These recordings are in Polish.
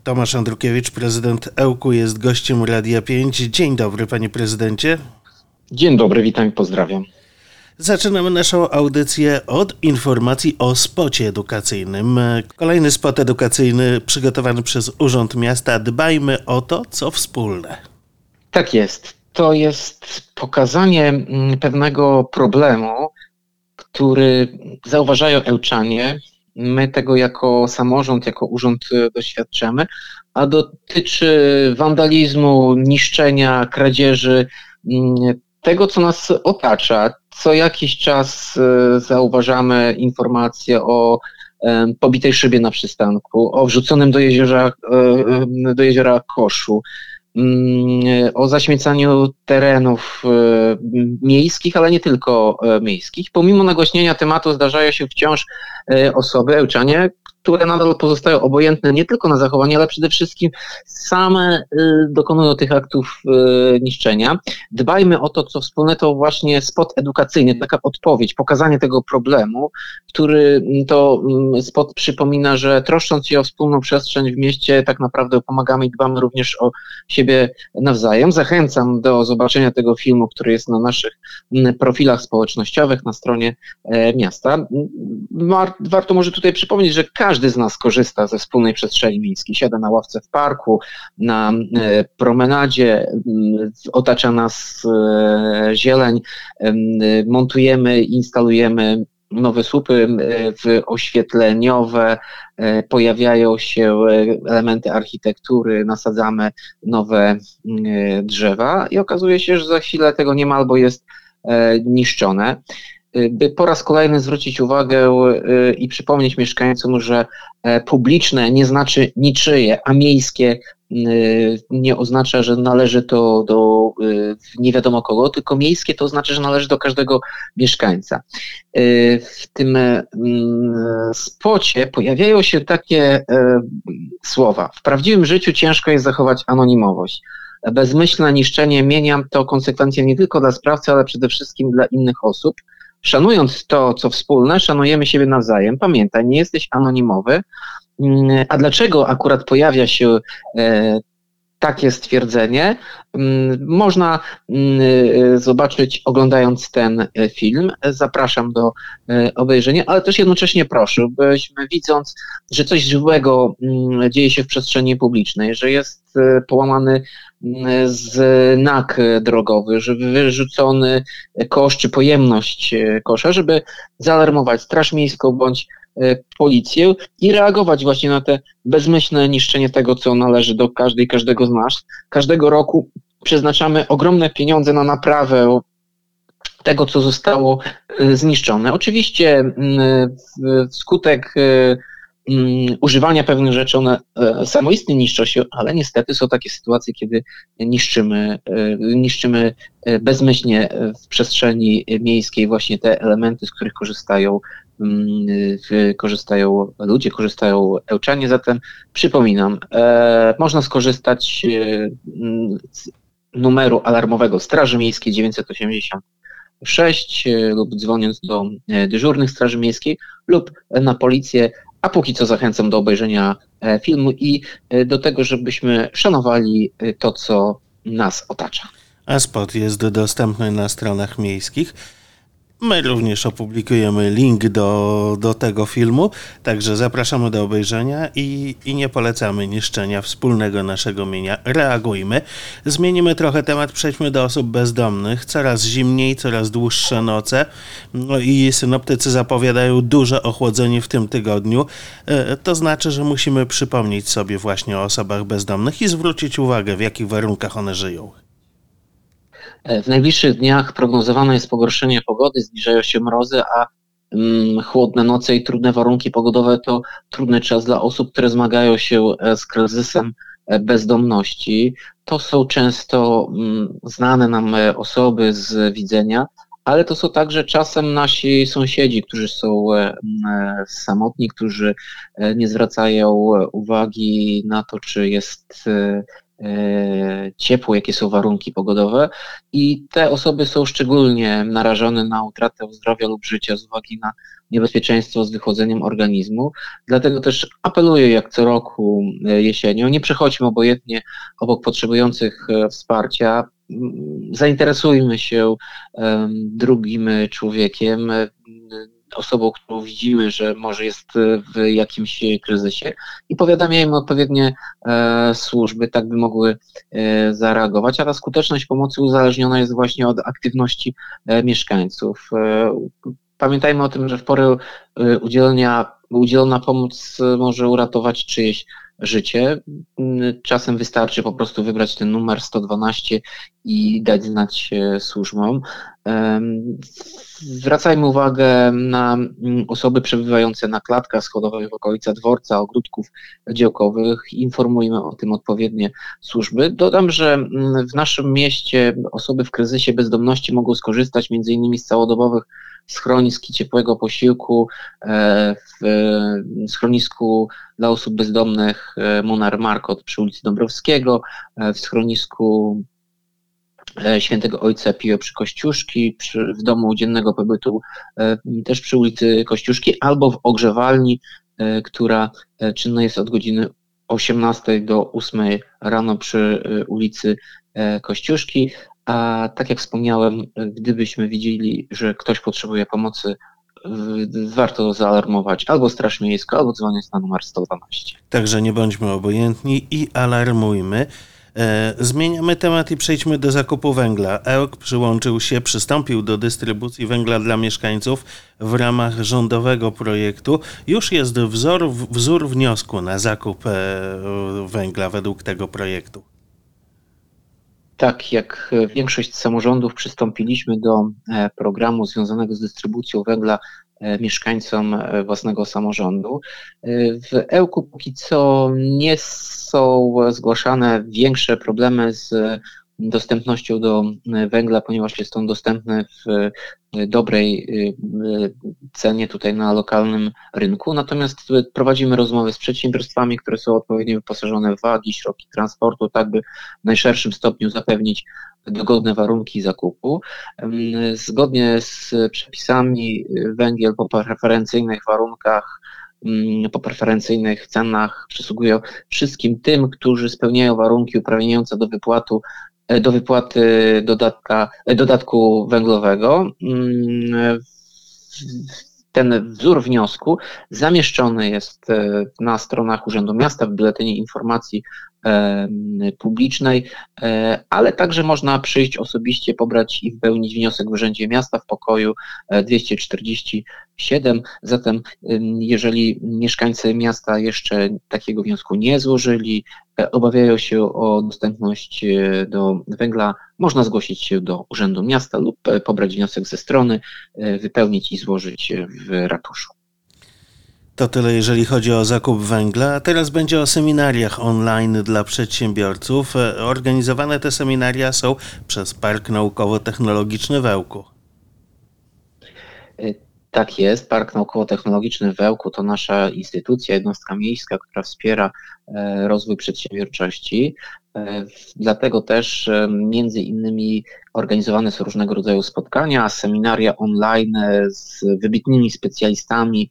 Tomasz Andrukiewicz, prezydent Ełku, jest gościem Radia 5. Dzień dobry, panie prezydencie. Dzień dobry, witam i pozdrawiam. Zaczynamy naszą audycję od informacji o spocie edukacyjnym. Kolejny spot edukacyjny przygotowany przez Urząd Miasta. Dbajmy o to, co wspólne. Tak jest. To jest pokazanie pewnego problemu, który zauważają Ełczanie. My tego jako samorząd, jako urząd doświadczamy, a dotyczy wandalizmu, niszczenia, kradzieży, tego, co nas otacza. Co jakiś czas zauważamy informacje o pobitej szybie na przystanku, o wrzuconym do jeziora koszu, o zaśmiecaniu terenów miejskich, ale nie tylko miejskich. Pomimo nagłośnienia tematu zdarzają się wciąż osoby, Ełczanie, które nadal pozostają obojętne nie tylko na zachowanie, ale przede wszystkim same dokonują tych aktów niszczenia. Dbajmy o to, co wspólne, to właśnie spot edukacyjny, taka odpowiedź, pokazanie tego problemu, który to spot przypomina, że troszcząc się o wspólną przestrzeń w mieście, tak naprawdę pomagamy i dbamy również o siebie nawzajem. Zachęcam do zobaczenia tego filmu, który jest na naszych profilach społecznościowych, na stronie miasta. Warto może tutaj przypomnieć, że każdy z nas korzysta ze wspólnej przestrzeni miejskiej. Siada na ławce w parku, na promenadzie, otacza nas zieleń, montujemy, instalujemy nowe słupy oświetleniowe, pojawiają się elementy architektury, nasadzamy nowe drzewa i okazuje się, że za chwilę tego nie ma albo jest niszczone. By po raz kolejny zwrócić uwagę i przypomnieć mieszkańcom, że publiczne nie znaczy niczyje, a miejskie nie oznacza, że należy to do nie wiadomo kogo, tylko miejskie to znaczy, że należy do każdego mieszkańca. W tym spocie pojawiają się takie słowa. W prawdziwym życiu ciężko jest zachować anonimowość. Bezmyślne niszczenie mienia to konsekwencja nie tylko dla sprawcy, ale przede wszystkim dla innych osób. Szanując to, co wspólne, szanujemy siebie nawzajem. Pamiętaj, nie jesteś anonimowy. A dlaczego akurat pojawia się takie stwierdzenie, można zobaczyć oglądając ten film. Zapraszam do obejrzenia, ale też jednocześnie proszę, byśmy widząc, że coś złego dzieje się w przestrzeni publicznej, że jest połamany znak drogowy, że wyrzucony kosz czy pojemność kosza, żeby zaalarmować Straż Miejską bądź policję i reagować właśnie na te bezmyślne niszczenie tego, co należy do każdego z nas. Każdego roku przeznaczamy ogromne pieniądze na naprawę tego, co zostało zniszczone. Oczywiście wskutek używania pewnych rzeczy one samoistnie niszczą się, ale niestety są takie sytuacje, kiedy niszczymy bezmyślnie w przestrzeni miejskiej właśnie te elementy, z których korzystają ludzie, korzystają Ełczanie, zatem przypominam, można skorzystać z numeru alarmowego Straży Miejskiej 986 lub dzwoniąc do dyżurnych Straży Miejskiej lub na policję, a póki co zachęcam do obejrzenia filmu i do tego, żebyśmy szanowali to, co nas otacza. A spot jest dostępny na stronach miejskich. My również opublikujemy link do tego filmu, także zapraszamy do obejrzenia i nie polecamy niszczenia wspólnego naszego mienia. Reagujmy. Zmienimy trochę temat, przejdźmy do osób bezdomnych. Coraz zimniej, coraz dłuższe noce. No i synoptycy zapowiadają duże ochłodzenie w tym tygodniu. To znaczy, że musimy przypomnieć sobie właśnie o osobach bezdomnych i zwrócić uwagę, w jakich warunkach one żyją. W najbliższych dniach prognozowane jest pogorszenie pogody, zbliżają się mrozy, a chłodne noce i trudne warunki pogodowe to trudny czas dla osób, które zmagają się z kryzysem bezdomności. To są często znane nam osoby z widzenia, ale to są także czasem nasi sąsiedzi, którzy są samotni, którzy nie zwracają uwagi na to, czy jest ciepło, jakie są warunki pogodowe i te osoby są szczególnie narażone na utratę zdrowia lub życia z uwagi na niebezpieczeństwo z wychłodzeniem organizmu. Dlatego też apeluję jak co roku jesienią, nie przechodźmy obojętnie obok potrzebujących wsparcia, zainteresujmy się drugim człowiekiem, osobą, którą widzimy, że może jest w jakimś kryzysie i powiadamiajmy odpowiednie służby, tak by mogły zareagować, a ta skuteczność pomocy uzależniona jest właśnie od aktywności mieszkańców. Pamiętajmy o tym, że w porę udzielona pomoc może uratować czyjeś życie. Czasem wystarczy po prostu wybrać ten numer 112 i dać znać służbom. Zwracajmy uwagę na osoby przebywające na klatkach schodowych w okolicach dworca, ogródków działkowych. Informujmy o tym odpowiednie służby. Dodam, że w naszym mieście osoby w kryzysie bezdomności mogą skorzystać m.in. z całodobowych schronisk i ciepłego posiłku w schronisku dla osób bezdomnych Monar Markot przy ulicy Dąbrowskiego, w schronisku Świętego Ojca Pio przy Kościuszki, w domu dziennego pobytu też przy ulicy Kościuszki, albo w ogrzewalni, która czynna jest od godziny 18 do 8 rano przy ulicy Kościuszki. A tak jak wspomniałem, gdybyśmy widzieli, że ktoś potrzebuje pomocy, warto zaalarmować albo Straż Miejską, albo dzwonić na numer 112. Także nie bądźmy obojętni i alarmujmy. Zmieniamy temat i przejdźmy do zakupu węgla. ELK przystąpił do dystrybucji węgla dla mieszkańców w ramach rządowego projektu. Już jest wzór wniosku na zakup węgla według tego projektu. Tak, jak większość samorządów przystąpiliśmy do programu związanego z dystrybucją węgla mieszkańcom własnego samorządu. W EłKu póki co nie są zgłaszane większe problemy z dostępnością do węgla, ponieważ jest on dostępny w dobrej cenie tutaj na lokalnym rynku. Natomiast prowadzimy rozmowy z przedsiębiorstwami, które są odpowiednio wyposażone w wagi, środki transportu, tak by w najszerszym stopniu zapewnić dogodne warunki zakupu. Zgodnie z przepisami węgiel po preferencyjnych warunkach, po preferencyjnych cenach przysługuje wszystkim tym, którzy spełniają warunki uprawniające do wypłaty dodatku węglowego. Ten wzór wniosku zamieszczony jest na stronach Urzędu Miasta w Biuletynie Informacji Publicznej, ale także można przyjść osobiście, pobrać i wypełnić wniosek w Urzędzie Miasta w pokoju 247. Zatem jeżeli mieszkańcy miasta jeszcze takiego wniosku nie złożyli, obawiają się o dostępność do węgla, można zgłosić się do Urzędu Miasta lub pobrać wniosek ze strony, wypełnić i złożyć w ratuszu. To tyle, jeżeli chodzi o zakup węgla. A teraz będzie o seminariach online dla przedsiębiorców. Organizowane te seminaria są przez Park Naukowo-Technologiczny w Ełku. Tak jest. Park Naukowo-Technologiczny w Ełku to nasza instytucja, jednostka miejska, która wspiera rozwój przedsiębiorczości. Dlatego też między innymi organizowane są różnego rodzaju spotkania, seminaria online z wybitnymi specjalistami.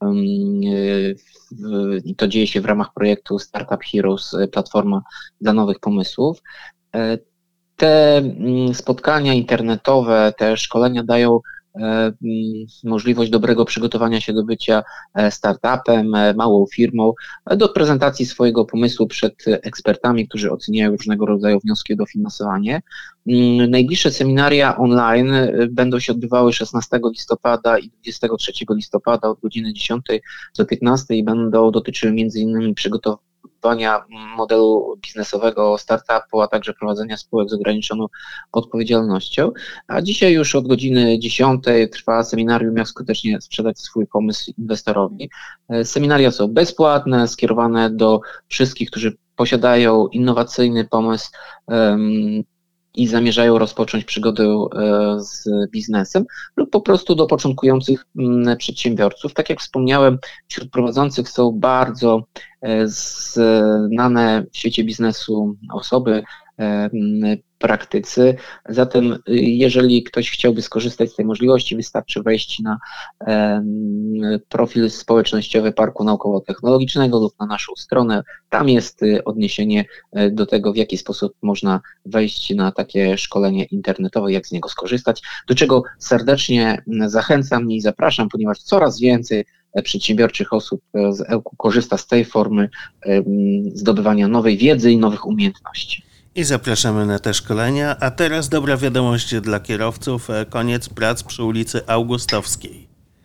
I to dzieje się w ramach projektu Startup Heroes, platforma dla nowych pomysłów. Te spotkania internetowe, te szkolenia dają możliwość dobrego przygotowania się do bycia startupem, małą firmą, do prezentacji swojego pomysłu przed ekspertami, którzy oceniają różnego rodzaju wnioski o dofinansowanie. Najbliższe seminaria online będą się odbywały 16 listopada i 23 listopada od godziny 10 do 15 i będą dotyczyły m.in. przygotowania modelu biznesowego startupu, a także prowadzenia spółek z ograniczoną odpowiedzialnością. A dzisiaj już od godziny 10 trwa seminarium, jak skutecznie sprzedać swój pomysł inwestorowi. Seminaria są bezpłatne, skierowane do wszystkich, którzy posiadają innowacyjny pomysł i zamierzają rozpocząć przygodę z biznesem, lub po prostu do początkujących przedsiębiorców. Tak jak wspomniałem, wśród prowadzących są bardzo znane w świecie biznesu osoby, praktycy. Zatem jeżeli ktoś chciałby skorzystać z tej możliwości, wystarczy wejść na profil społecznościowy Parku Naukowo-Technologicznego lub na naszą stronę. Tam jest odniesienie do tego, w jaki sposób można wejść na takie szkolenie internetowe, jak z niego skorzystać, do czego serdecznie zachęcam i zapraszam, ponieważ coraz więcej przedsiębiorczych osób z EłKU korzysta z tej formy zdobywania nowej wiedzy i nowych umiejętności. I zapraszamy na te szkolenia. A teraz dobra wiadomość dla kierowców. Koniec prac przy ulicy Augustowskiej.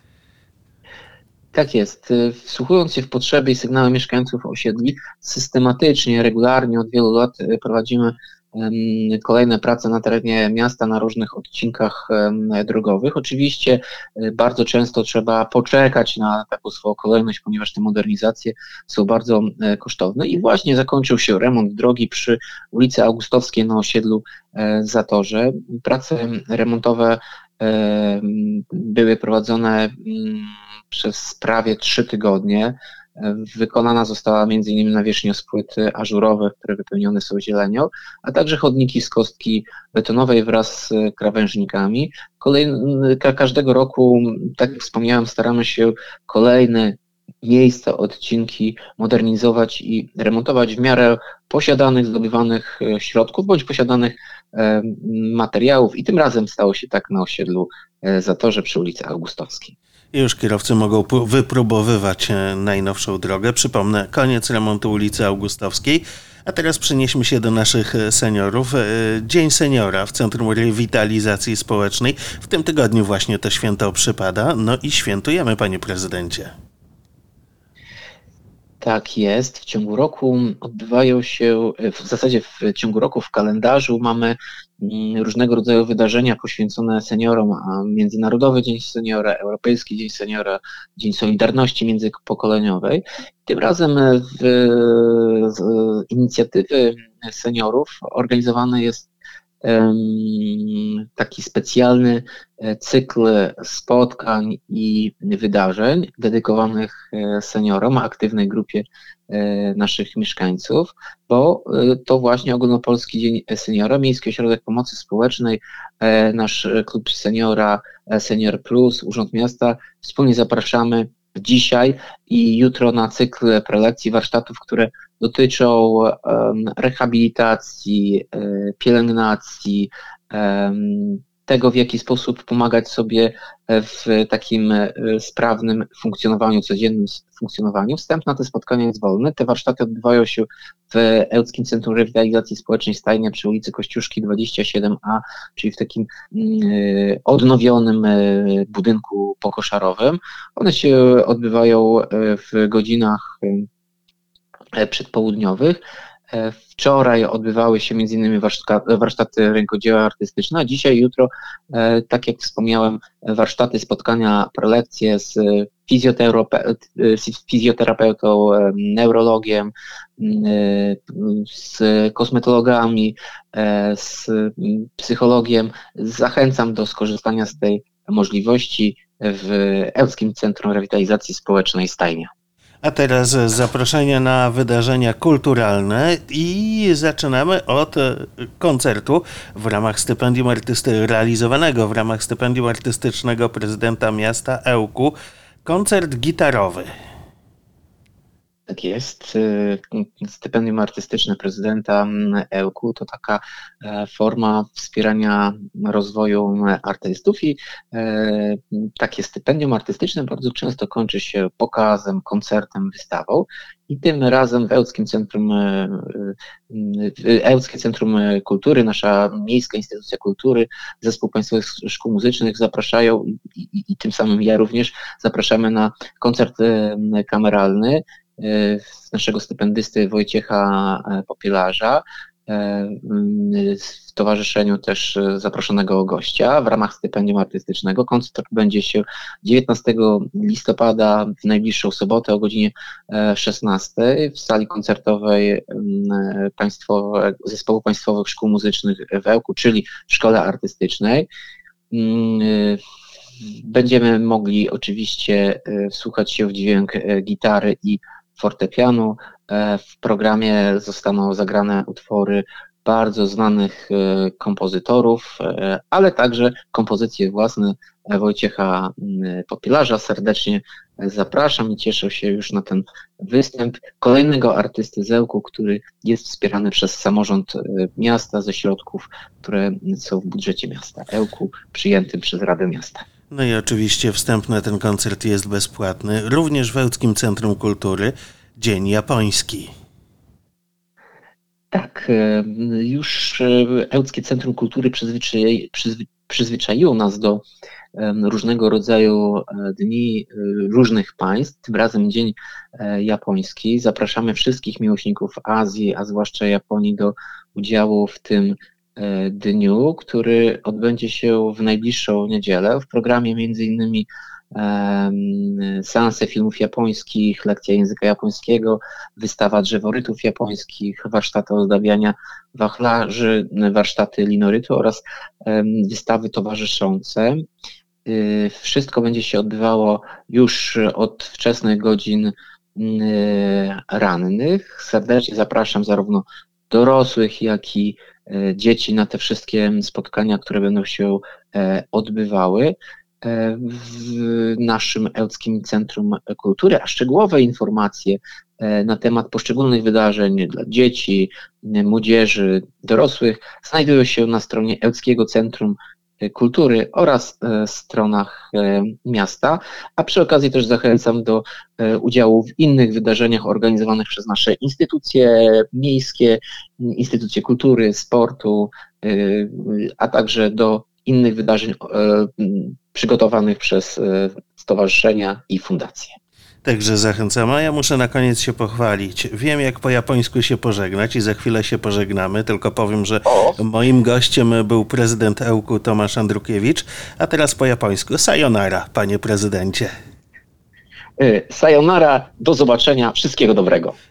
Tak jest. Wsłuchując się w potrzeby i sygnały mieszkańców osiedli, systematycznie, regularnie od wielu lat prowadzimy kolejne prace na terenie miasta na różnych odcinkach drogowych. Oczywiście bardzo często trzeba poczekać na taką swoją kolejność, ponieważ te modernizacje są bardzo kosztowne i właśnie zakończył się remont drogi przy ulicy Augustowskiej na osiedlu Zatorze. Prace remontowe były prowadzone przez prawie 3 tygodnie. Wykonana została m.in. nawierzchniospłyty ażurowe, które wypełnione są zielenią, a także chodniki z kostki betonowej wraz z krawężnikami. Każdego roku, tak jak wspomniałem, staramy się kolejne miejsca, odcinki modernizować i remontować w miarę posiadanych, zdobywanych środków bądź posiadanych materiałów i tym razem stało się tak na osiedlu Zatorze przy ulicy Augustowskiej. Już kierowcy mogą wypróbowywać najnowszą drogę. Przypomnę, koniec remontu ulicy Augustowskiej. A teraz przenieśmy się do naszych seniorów. Dzień Seniora w Centrum Rewitalizacji Społecznej. W tym tygodniu właśnie to święto przypada. No i świętujemy, panie prezydencie. Tak jest. W ciągu roku odbywają się, w zasadzie w ciągu roku w kalendarzu mamy różnego rodzaju wydarzenia poświęcone seniorom, a Międzynarodowy Dzień Seniora, Europejski Dzień Seniora, Dzień Solidarności Międzypokoleniowej. Tym razem z inicjatywy seniorów organizowany jest taki specjalny cykl spotkań i wydarzeń dedykowanych seniorom, aktywnej grupie naszych mieszkańców, bo to właśnie Ogólnopolski Dzień Seniora, Miejski Ośrodek Pomocy Społecznej, nasz klub seniora, Senior Plus, Urząd Miasta, wspólnie zapraszamy dzisiaj i jutro na cykl prelekcji, warsztatów, które dotyczą rehabilitacji, pielęgnacji, tego, w jaki sposób pomagać sobie w takim sprawnym funkcjonowaniu, codziennym funkcjonowaniu. Wstęp na te spotkania jest wolny. Te warsztaty odbywają się w Ełckim Centrum Rewitalizacji Społecznej Stajnia przy ulicy Kościuszki 27A, czyli w takim odnowionym budynku pokoszarowym. One się odbywają w godzinach przedpołudniowych. Wczoraj odbywały się m.in. warsztaty rękodzieła artystyczne, a dzisiaj, jutro, tak jak wspomniałem, warsztaty, spotkania, prelekcje z fizjoterapeutą, neurologiem, z kosmetologami, z psychologiem. Zachęcam do skorzystania z tej możliwości w Ełckim Centrum Rewitalizacji Społecznej Stajnia. A teraz zaproszenie na wydarzenia kulturalne i zaczynamy od koncertu w ramach stypendium realizowanego w ramach stypendium artystycznego prezydenta miasta Ełku. Koncert gitarowy. Tak jest. Stypendium artystyczne prezydenta Ełku to taka forma wspierania rozwoju artystów i takie stypendium artystyczne bardzo często kończy się pokazem, koncertem, wystawą. I tym razem w Ełckie Centrum Kultury, nasza miejska instytucja kultury, Zespół Państwowych Szkół Muzycznych zapraszają i tym samym ja również zapraszamy na koncert kameralny naszego stypendysty Wojciecha Popielarza. w towarzyszeniu też zaproszonego gościa w ramach stypendium artystycznego. Koncert będzie się 19 listopada w najbliższą sobotę o godzinie 16 w sali koncertowej Zespołu Państwowych Szkół Muzycznych w Ełku, czyli w Szkole Artystycznej. Będziemy mogli oczywiście wsłuchać się w dźwięk gitary i fortepianu. W programie zostaną zagrane utwory bardzo znanych kompozytorów, ale także kompozycje własne Wojciecha Popielarza. Serdecznie zapraszam i cieszę się już na ten występ kolejnego artysty z Ełku, który jest wspierany przez samorząd miasta ze środków, które są w budżecie miasta Ełku, przyjętym przez Radę Miasta. No i oczywiście wstęp na ten koncert jest bezpłatny, również w Ełckim Centrum Kultury Dzień Japoński. Tak, już Ełckie Centrum Kultury przyzwyczaiło nas do różnego rodzaju dni różnych państw, tym razem Dzień Japoński. Zapraszamy wszystkich miłośników Azji, a zwłaszcza Japonii do udziału w tym dniu, który odbędzie się w najbliższą niedzielę. W programie m.in. seanse filmów japońskich, lekcja języka japońskiego, wystawa drzeworytów japońskich, warsztaty ozdabiania wachlarzy, warsztaty linorytu oraz wystawy towarzyszące. Wszystko będzie się odbywało już od wczesnych godzin rannych. Serdecznie zapraszam zarówno dorosłych, jak i dzieci na te wszystkie spotkania, które będą się odbywały w naszym Ełckim Centrum Kultury, a szczegółowe informacje na temat poszczególnych wydarzeń dla dzieci, młodzieży, dorosłych znajdują się na stronie Ełckiego Centrum Kultury oraz stronach miasta, a przy okazji też zachęcam do udziału w innych wydarzeniach organizowanych przez nasze instytucje miejskie, instytucje kultury, sportu, a także do innych wydarzeń przygotowanych przez stowarzyszenia i fundacje. Także zachęcam, a ja muszę na koniec się pochwalić. Wiem, jak po japońsku się pożegnać i za chwilę się pożegnamy, tylko powiem, że moim gościem był prezydent Ełku Tomasz Andrukiewicz, a teraz po japońsku. Sayonara, panie prezydencie. Sayonara, do zobaczenia, wszystkiego dobrego.